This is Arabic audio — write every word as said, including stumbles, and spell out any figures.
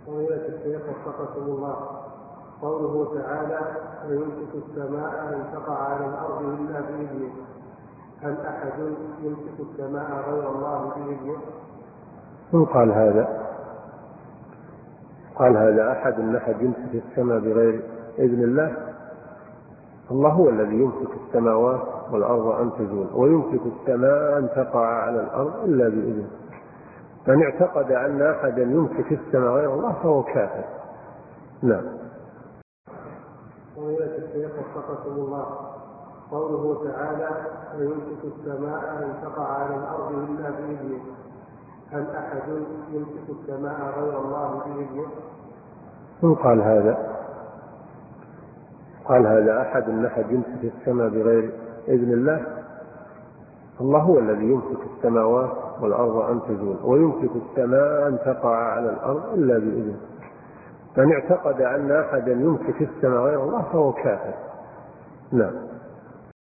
فضيلة الشيخ وفقكم الله، قوله تعالى ويمسك السماء أن تقع على الأرض إلا بإذنه، هل أحد يمسك السماء غير الله بإذنه؟ من قال هذا؟ قال هذا أحد أن أحد يمسك السماء بغير إذن الله؟ الله هو الذي يمسك السماوات والأرض أن تزول، ويمسك السماء أن تقع على الأرض إلا بإذنه. من اعتقد أن أحدا يمسك السماء غير الله فهو كافر. نعم. فضيلة الشيخ وفقكم الله، قوله تعالى ويمسك السماء أن تقع على الأرض إلا بإذنه، هل أحد يمسك السماء غير الله بإذنه؟ من قال هذا؟ قال هذا أحد أن أحد يمسك السماء بغير إذن الله؟ الله هو الذي يمسك السماوات والأرض أن تزول، ويمسك السماء أن تقع على الأرض إلا بإذنه. من اعتقد أن أحدا يمسك السماء غير الله فهو كافر. نعم.